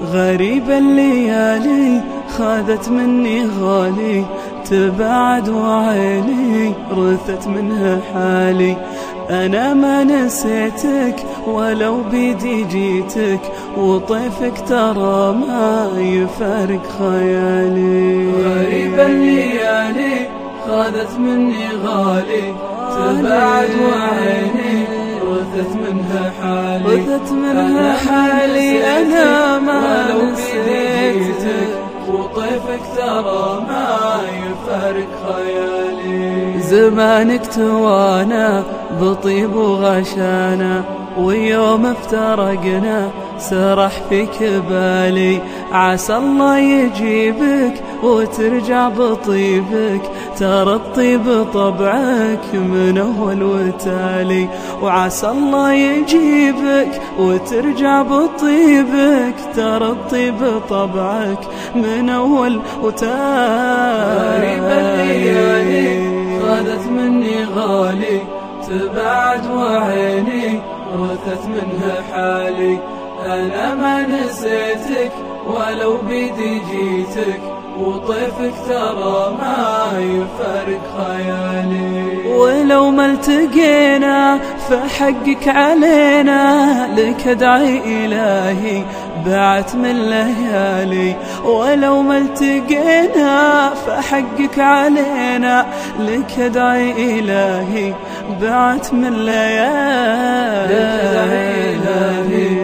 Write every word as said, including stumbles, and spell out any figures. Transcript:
غريبة الليالي خاذت مني غالي، تبعد وعيني رثت منها حالي. أنا ما نسيتك ولو بيدي جيتك، وطيفك ترى ما يفارق خيالي. غريبة الليالي خاذت مني غالي، تبعد وعيني رثت منها حالي. رثت منها حالي أنا ما نسيتك، وطيفك ترى ما يفارق خيالي. زمانك توانا بطيب وغشانا، ويوم افترقنا سرح فيك بالي. عسى الله يجيبك وترجع بطيبك، ترى الطيب طبعك من أول وتالي. وعسى الله يجيبك وترجع بطيبك، ترى الطيب طبعك من أول وتالي. غريبة الليالي خاذت مني غالي، تبعد وعيني رثت منها حالي. أنا ما نسيتك ولو بيدي جيتك، وطيفك ترى ما يفارق خيالي. ولو ما التقينا فحقك علينا، لك ادعي إلهي بعت من ليالي. ولو ما التقينا فحقك علينا، لك ادعي إلهي بعت من ليالي. لك ادعي إلهي